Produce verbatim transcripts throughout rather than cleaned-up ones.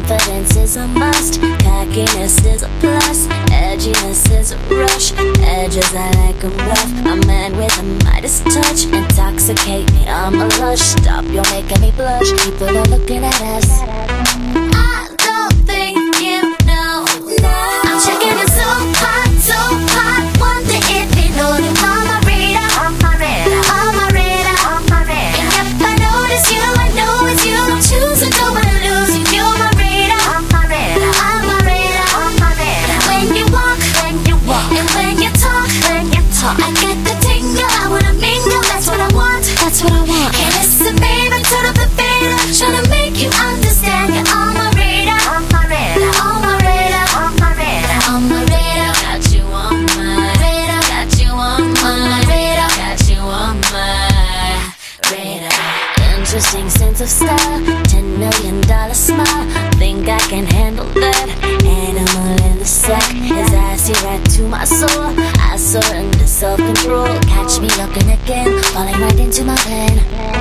Confidence is a must, cockiness is a plus, edginess is a rush, edges I like 'em rough. A man with a Midas touch, intoxicate me, I'm a lush. Stop, you're making me blush, people are looking at us. I don't think you know, no. I'm checking it so hot, so hot. Wonder if you know that on my radar, on my radar, on my radar, on my radar. And if I notice you, I know it's you. I'm choosing, don't wanna lose you. You're my radar, on my radar, on my radar, on my radar. When you walk, when you walk, and when you talk, when you talk, I get the tingle, I wanna mingle. That's what I want, that's what I want. And listen, baby, turn up the fader, tryna make you understand. You're on my radar, on my radar, on my radar, on my radar, on my radar. Got you on my radar, got you on my radar, got you on my radar. Interesting sense of style, ten million dollar smile. Think I can handle that? Animal in the sack, his eyes see right to my soul. I surrender self-control. Catch me looking again, falling right into my plan.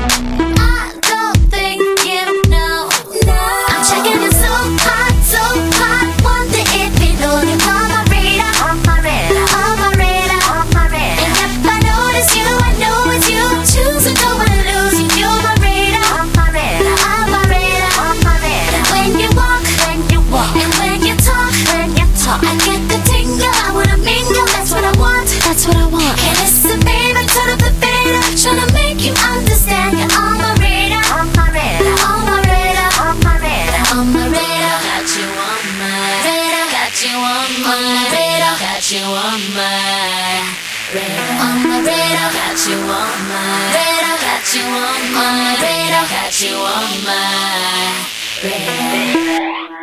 I don't think you know, no. I'm checking it so hot, so hot. Wonder if you know that on my radar, on my radar, on my radar, on my radar. And if I notice you, I know it's you. I'm choosing, don't wanna lose you. You're my radar, on my radar, on my radar, on my radar. When you walk, when you walk, and when you talk, when you talk, I get the tingle, I wanna mingle. That's what I want, that's what I want. And listen, baby, turn up the fader, tryna make you understand. You're on my radar, on my radar, on my radar, on my radar, on my radar. Got you on my radar, got you on my radar, got you on my radar, on my radar. Got you on my radar, got you on my radar, got you on my radar.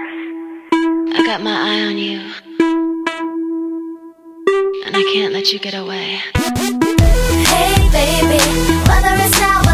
I got my eye on you, and I can't let you get away. Hey baby, whether it's now